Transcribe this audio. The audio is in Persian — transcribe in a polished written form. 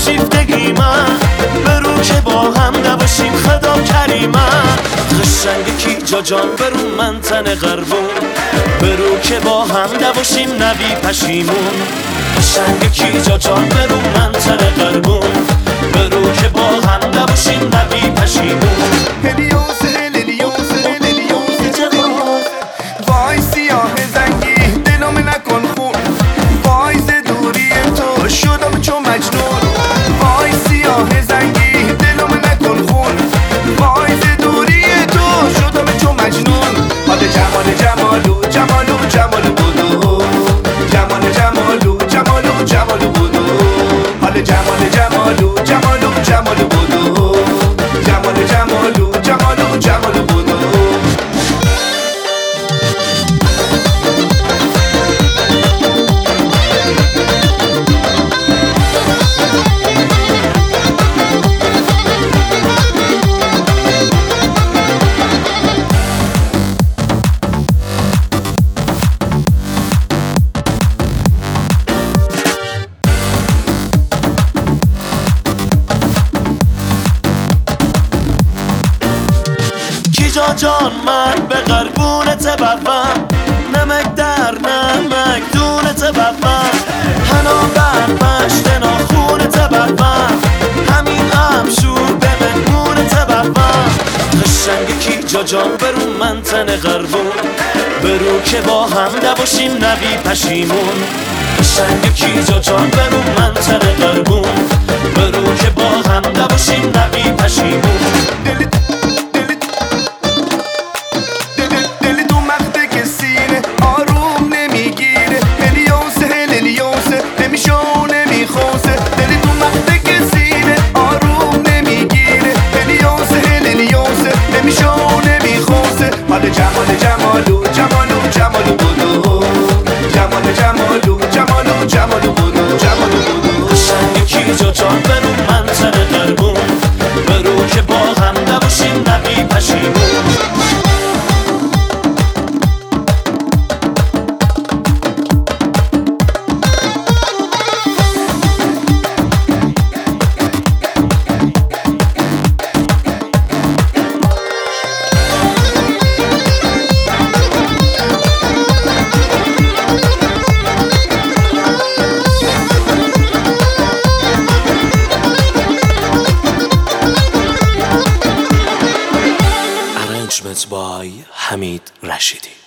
شیفتگی من برو که با هم نباشیم خدا کریمه قشنگ کی جا جان برو من تن قربون برو که با هم نباشیم نبی پشیمون قشنگ کی جا جان برو من تن قربون برو که با هم نباشیم نبی پشیمون هلیوسه هلیوسه هلیوسه وای سیاه زنگی دلم نکن خون وای ز دوری تو شدم چون مجنون وای سیاه زنگی دلم نکن خون وای ز دوری تو شدم چون مجنون حال جمال جمالو جمالو جمالو بودو جمال جمالو جمالو جمالو بودو حال جمال جمالو جمالو جمالو بودو جمال جمالو جمالو جمالو بودو جا جان من به قربونت ببم نمک در نمک دونت ببم هنا بر مشت ناخونت ببم همین شور به مهمونت ببم قشنگ کی جا جان برو من تن قربون برو که با هم نباشیم نبی پشیمون قشنگ کی جا جان برو من تن قربون برو که با هم نباشیم نبی پشیمون جمال جمالو جمالو جمالو بودو جمال جمالو جمالو جمالو بودو جمالو بودو قشنگ کی جا جان برو من تن قربون برو که با هم نباشیم نبی پشیمون by Hamid Rashidi.